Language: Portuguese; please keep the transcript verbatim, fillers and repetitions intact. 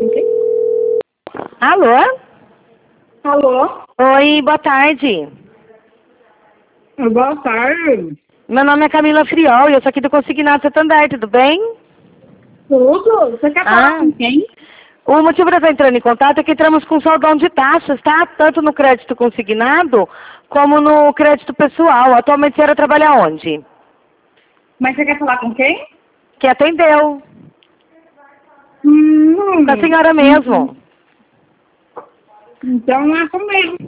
Alô? Alô? Oi, boa tarde. Boa tarde. Meu nome é Camila Friol e eu sou aqui do Consignado Santander, tudo bem? Tudo? Você quer falar Ah. com quem? O motivo de eu estar entrando em contato é que entramos com soldão de taxas, tá? Tanto no crédito consignado como no crédito pessoal. Atualmente a senhora trabalha onde? Mas você quer falar com quem? Que atendeu. Hum, Com a senhora mesmo. Então é comigo.